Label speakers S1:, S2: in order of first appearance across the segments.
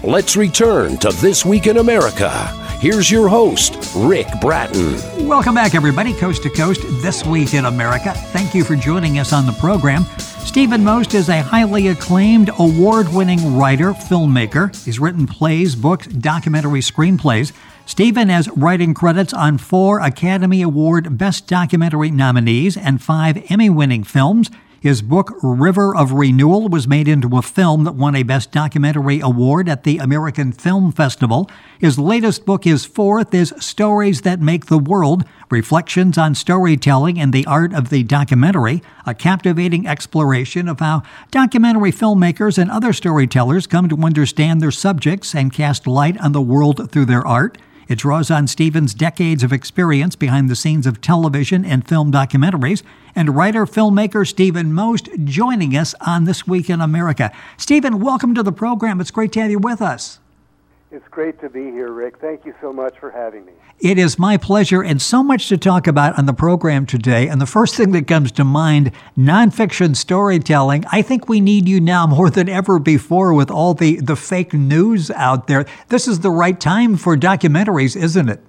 S1: Let's return to This Week in America. Here's your host, Rick Bratton.
S2: Welcome back, everybody, coast to coast, This Week in America. Thank you for joining us on the program. Stephen Most is a highly acclaimed, award-winning writer, filmmaker. He's written plays, books, documentary screenplays. Stephen has writing credits on 4 Academy Award Best Documentary nominees and 5 Emmy-winning films. His book, River of Renewal, was made into a film that won a Best Documentary Award at the American Film Festival. His latest book, his 4th, is Stories That Make the World, Reflections on Storytelling and the Art of the Documentary, a captivating exploration of how documentary filmmakers and other storytellers come to understand their subjects and cast light on the world through their art. It draws on Stephen's decades of experience behind the scenes of television and film documentaries, and writer-filmmaker Stephen Most joining us on This Week in America. Stephen, welcome to the program. It's great to have you with us.
S3: It's great to be here, Rick. Thank you so much for having me.
S2: It is my pleasure, and so much to talk about on the program today. And the first thing that comes to mind, nonfiction storytelling. I think we need you now more than ever before with all the fake news out there. This is the right time for documentaries, isn't it?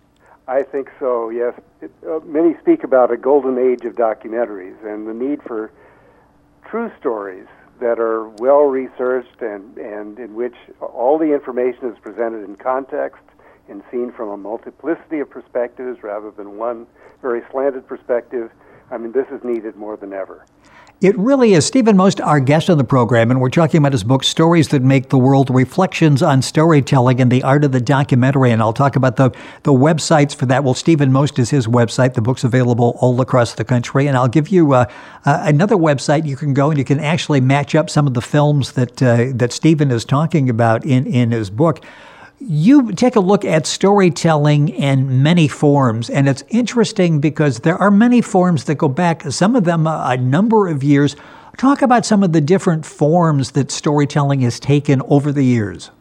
S3: I think so, yes. Many speak about a golden age of documentaries and the need for true stories that are well-researched and in which all the information is presented in context and seen from a multiplicity of perspectives rather than one very slanted perspective. I mean, this is needed more than ever.
S2: It really is. Stephen Most, our guest on the program, and we're talking about his book, Stories That Make the World, Reflections on Storytelling and the Art of the Documentary, and I'll talk about the websites for that. Well, Stephen Most is his website. The book's available all across the country, and I'll give you another website you can go and you can actually match up some of the films that Stephen is talking about in his book. You take a look at storytelling in many forms, and it's interesting because there are many forms that go back, some of them a number of years. Talk about some of the different forms that storytelling has taken over the years.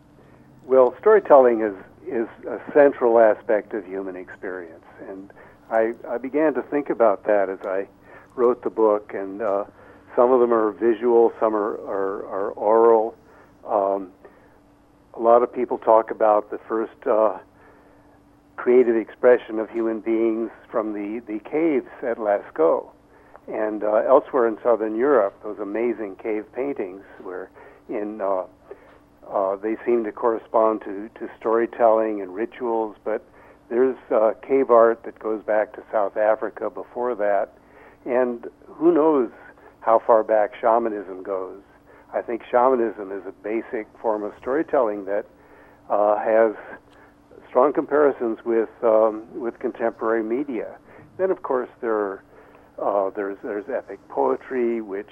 S3: Well, storytelling is a central aspect of human experience, and I began to think about that as I wrote the book, and some of them are visual, some are oral. A lot of people talk about the first creative expression of human beings from the caves at Lascaux and elsewhere in southern Europe, those amazing cave paintings where they seem to correspond to storytelling and rituals, but there's cave art that goes back to South Africa before that, and who knows how far back shamanism goes. I think shamanism is a basic form of storytelling that has strong comparisons with contemporary media. Then, of course, there's epic poetry, which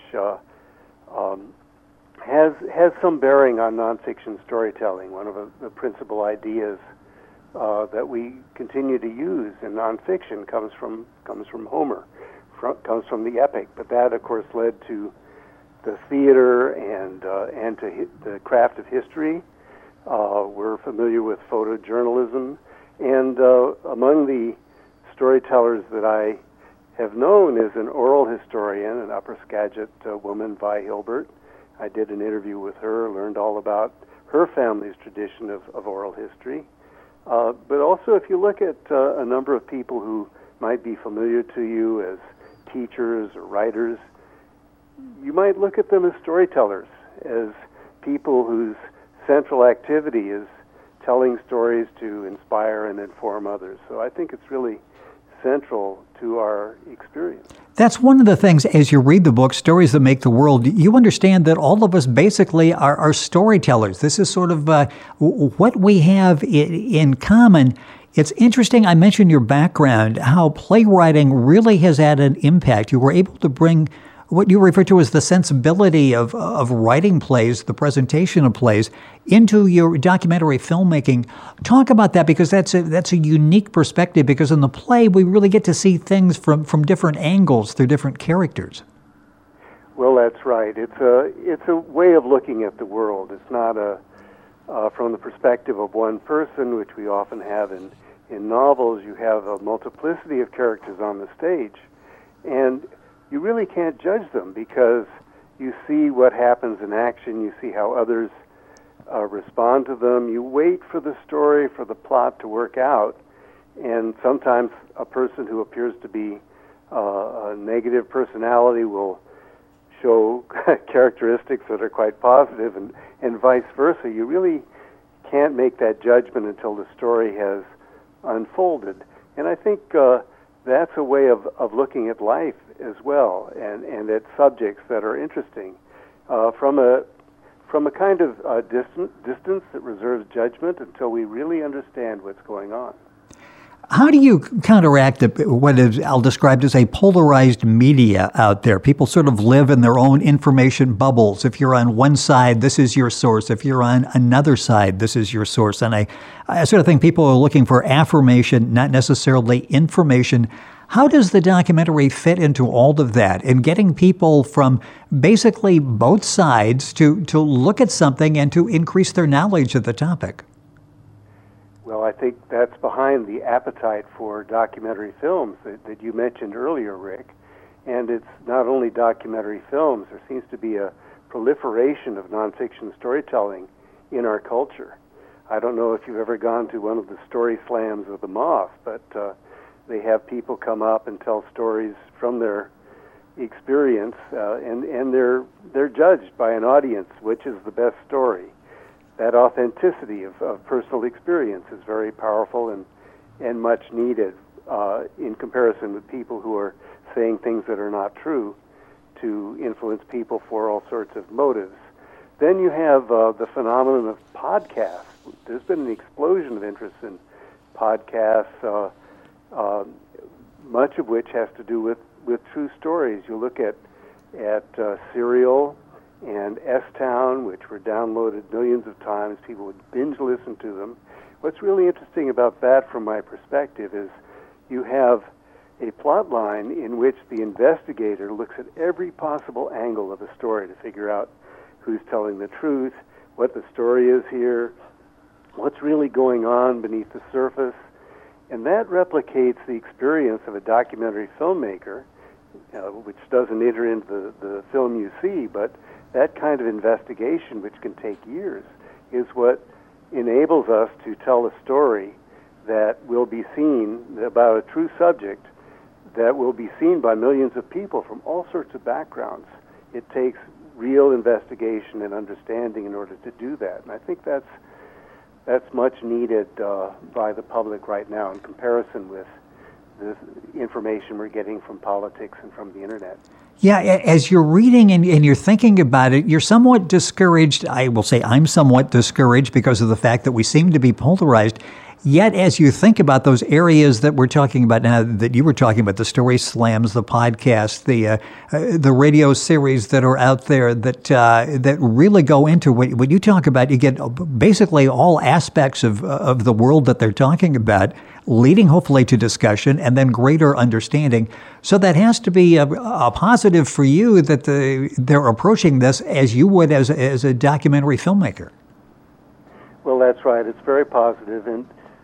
S3: has some bearing on nonfiction storytelling. One of the principal ideas that we continue to use in nonfiction comes from Homer, comes from the epic. But that, of course, led to the theater and to the craft of history. We're familiar with photojournalism, and among the storytellers that I have known is an oral historian, an Upper Skagit woman, Vi Hilbert. I did an interview with her, learned all about her family's tradition of oral history. But also, if you look at a number of people who might be familiar to you as teachers or writers, you might look at them as storytellers, as people whose central activity is telling stories to inspire and inform others. So I think it's really central to our experience.
S2: That's one of the things, as you read the book, Stories That Make the World, you understand that all of us basically are storytellers. This is sort of what we have in common. It's interesting, I mentioned your background, how playwriting really has had an impact. You were able to bring what you refer to as the sensibility of writing plays, the presentation of plays, into your documentary filmmaking. Talk about that, because that's a unique perspective, because in the play we really get to see things from different angles through different characters.
S3: Well, that's right. It's a way of looking at the world. It's not from the perspective of one person, which we often have in novels. You have a multiplicity of characters on the stage, and you really can't judge them because you see what happens in action, you see how others respond to them. You wait for the story, for the plot to work out, and sometimes a person who appears to be a negative personality will show characteristics that are quite positive, and vice versa. You really can't make that judgment until the story has unfolded. And I think that's a way of looking at life as well, and at subjects that are interesting from a kind of distance that reserves judgment until we really understand what's going on.
S2: How do you counteract what I'll describe as a polarized media out there? People sort of live in their own information bubbles. If you're on one side, this is your source. If you're on another side, this is your source. And I sort of think people are looking for affirmation, not necessarily information. How does the documentary fit into all of that in getting people from basically both sides to look at something and to increase their knowledge of the topic?
S3: Well, I think that's behind the appetite for documentary films that you mentioned earlier, Rick. And it's not only documentary films. There seems to be a proliferation of nonfiction storytelling in our culture. I don't know if you've ever gone to one of the story slams of the Moth, but they have people come up and tell stories from their experience, and they're judged by an audience which is the best story. That authenticity of personal experience is very powerful and much needed in comparison with people who are saying things that are not true to influence people for all sorts of motives. Then you have the phenomenon of podcasts. There's been an explosion of interest in podcasts, much of which has to do with true stories. You look at Serial and S-Town, which were downloaded millions of times. People would binge listen to them. What's really interesting about that from my perspective is you have a plot line in which the investigator looks at every possible angle of a story to figure out who's telling the truth, what the story is here, what's really going on beneath the surface. And that replicates the experience of a documentary filmmaker, which doesn't enter into the film you see, but that kind of investigation, which can take years, is what enables us to tell a story that will be seen about a true subject that will be seen by millions of people from all sorts of backgrounds. It takes real investigation and understanding in order to do that. And I think that's much needed by the public right now in comparison with the information we're getting from politics and from the internet.
S2: Yeah, as you're reading and you're thinking about it, you're somewhat discouraged. I will say I'm somewhat discouraged because of the fact that we seem to be polarized. Yet, as you think about those areas that we're talking about now, that you were talking about, the story slams, the podcasts, the radio series that are out there that really go into what you talk about, you get basically all aspects of the world that they're talking about, leading hopefully to discussion and then greater understanding. So that has to be a positive for you that they're approaching this as you would as a documentary filmmaker.
S3: Well, that's right. It's very positive, and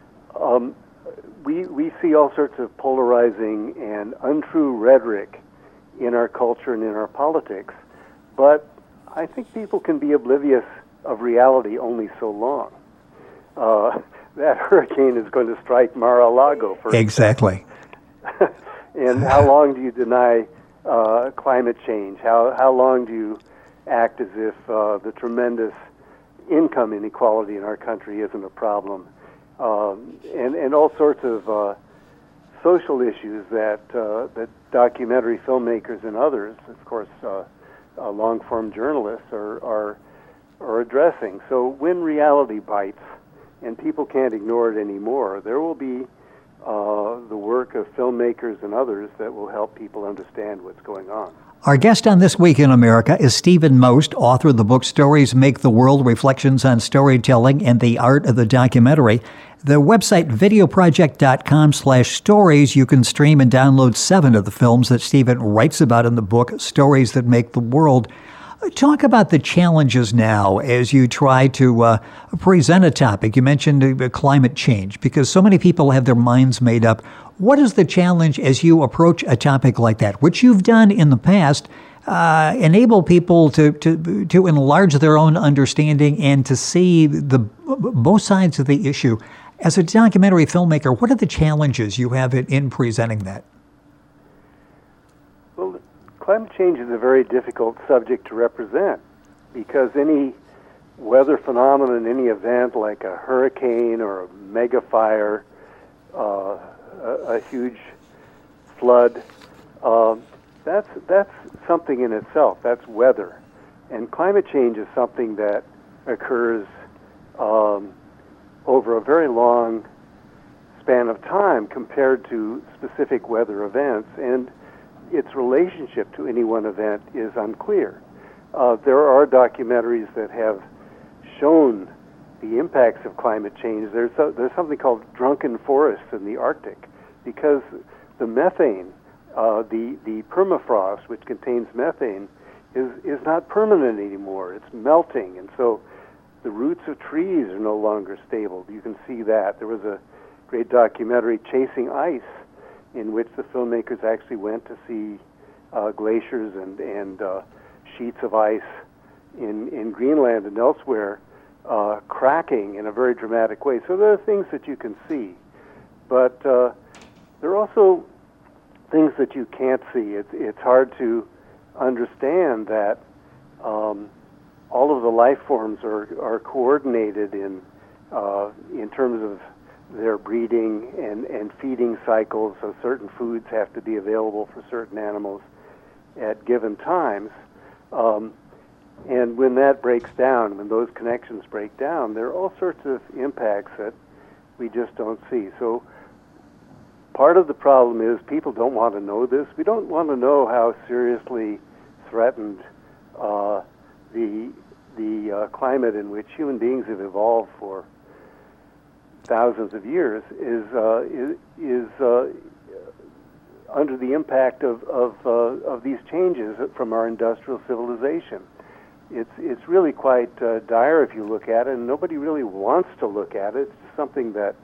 S3: we see all sorts of polarizing and untrue rhetoric in our culture and in our politics, but I think people can be oblivious of reality only so long. That hurricane is going to strike Mar-a-Lago, for
S2: exactly.
S3: And how long do you deny climate change? How long do you act as if the tremendous income inequality in our country isn't a problem? And all sorts of social issues that documentary filmmakers and others, of course, long-form journalists are addressing. So when reality bites and people can't ignore it anymore, there will be the work of filmmakers and others that will help people understand what's going on.
S2: Our guest on This Week in America is Stephen Most, author of the book Stories Make the World, Reflections on Storytelling and the Art of the Documentary. The website videoproject.com/stories, you can stream and download 7 of the films that Stephen writes about in the book, Stories That Make the World. Talk about the challenges now as you try to present a topic. You mentioned climate change, because so many people have their minds made up. What is the challenge as you approach a topic like that, which you've done in the past? enable people to enlarge their own understanding and to see both sides of the issue. As a documentary filmmaker, what are the challenges you have in presenting that?
S3: Well, climate change is a very difficult subject to represent because any weather phenomenon, any event like a hurricane or a mega fire, a huge flood, that's something in itself. That's weather. And climate change is something that occurs over a very long span of time compared to specific weather events, and its relationship to any one event is unclear. There are documentaries that have shown the impacts of climate change. There's something called drunken forests in the Arctic because the methane, the permafrost, which contains methane, is not permanent anymore. It's melting, and so the roots of trees are no longer stable. You can see that. There was a great documentary, Chasing Ice, in which the filmmakers actually went to see glaciers and sheets of ice in Greenland and elsewhere cracking in a very dramatic way. So there are things that you can see, but there are also things that you can't see. It's hard to understand that all of the life forms are coordinated in terms of their breeding and feeding cycles, so certain foods have to be available for certain animals at given times. And when that breaks down, when those connections break down, there are all sorts of impacts that we just don't see. So part of the problem is people don't want to know this. We don't want to know how seriously threatened the climate in which human beings have evolved for thousands of years is under the impact of these changes from our industrial civilization. It's really quite dire if you look at it, and nobody really wants to look at it. It's something that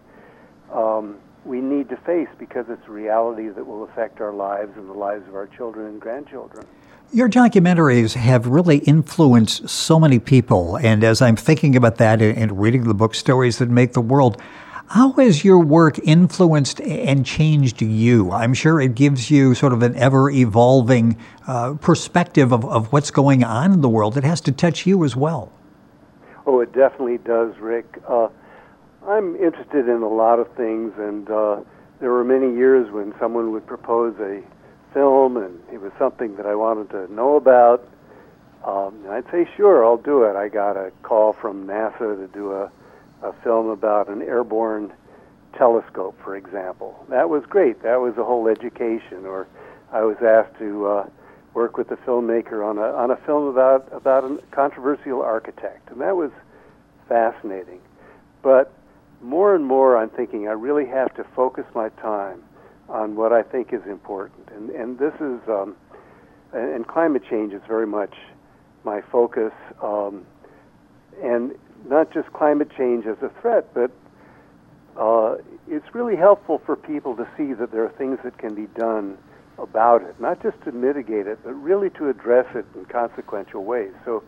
S3: we need to face because it's a reality that will affect our lives and the lives of our children and grandchildren.
S2: Your documentaries have really influenced so many people, and as I'm thinking about that and reading the book Stories That Make the World, how has your work influenced and changed you? I'm sure it gives you sort of an ever-evolving perspective of what's going on in the world. It has to touch you as well.
S3: Oh, it definitely does, Rick. I'm interested in a lot of things, and there were many years when someone would propose a film, and it was something that I wanted to know about. And I'd say, sure, I'll do it. I got a call from NASA to do a film about an airborne telescope, for example. That was great. That was a whole education. Or I was asked to work with a filmmaker on a film about a controversial architect, and that was fascinating. But more and more I'm thinking I really have to focus my time on what I think is important. And this is, and climate change is very much my focus, and not just climate change as a threat, but it's really helpful for people to see that there are things that can be done about it, not just to mitigate it, but really to address it in consequential ways. So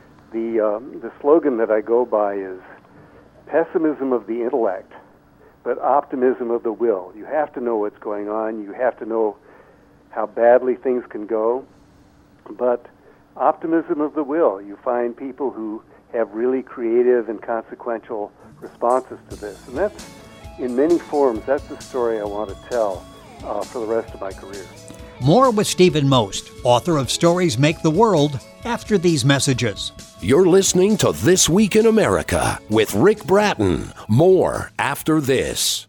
S3: the slogan that I go by is pessimism of the intellect, but optimism of the will. You have to know what's going on. You have to know how badly things can go, but optimism of the will. You find people who have really creative and consequential responses to this. And that's, in many forms, that's the story I want to tell for the rest of my career.
S2: More with Stephen Most, author of Stories Make the World, after these messages.
S1: You're listening to This Week in America with Rick Bratton. More after this.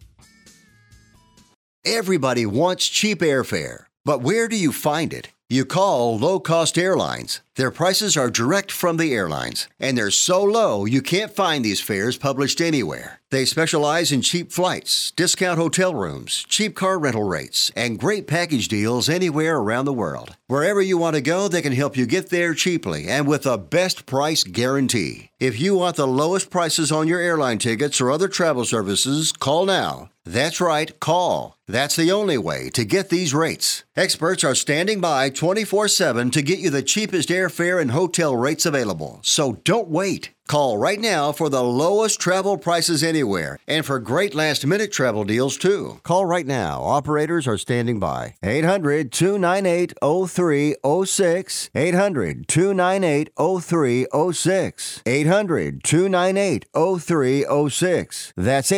S4: Everybody wants cheap airfare, but where do you find it? You call Low Cost Airlines. Their prices are direct from the airlines, and they're so low you can't find these fares published anywhere. They specialize in cheap flights, discount hotel rooms, cheap car rental rates, and great package deals anywhere around the world. Wherever you want to go, they can help you get there cheaply and with a best price guarantee. If you want the lowest prices on your airline tickets or other travel services, call now. That's right, call. That's the only way to get these rates. Experts are standing by 24/7 to get you the cheapest airfare and hotel rates available. So don't wait. Call right now for the lowest travel prices anywhere and for great last-minute travel deals, too. Call right now. Operators are standing by. 800-298-0306. 800-298-0306. 800-298-0306. That's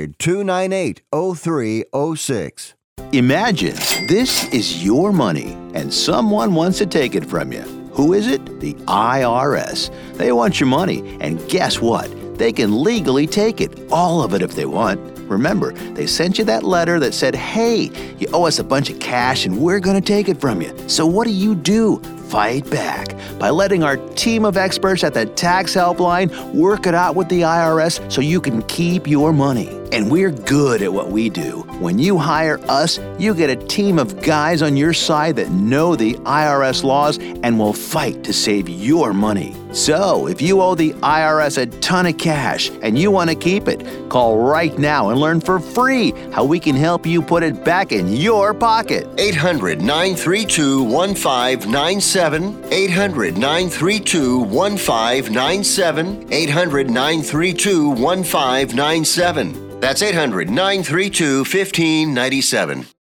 S4: 800-298-0306.
S5: Imagine this is your money and someone wants to take it from you. Who is it? The IRS. They want your money, and guess what? They can legally take it, all of it if they want. Remember, they sent you that letter that said, hey, you owe us a bunch of cash and we're going to take it from you. So what do? Fight back by letting our team of experts at the Tax Helpline work it out with the IRS so you can keep your money. And we're good at what we do. When you hire us, you get a team of guys on your side that know the IRS laws and will fight to save your money. So, if you owe the IRS a ton of cash and you want to keep it, call right now and learn for free how we can help you put it back in your pocket.
S4: 800-932-1597. 800-932-1597. 800-932-1597. That's 800-932-1597.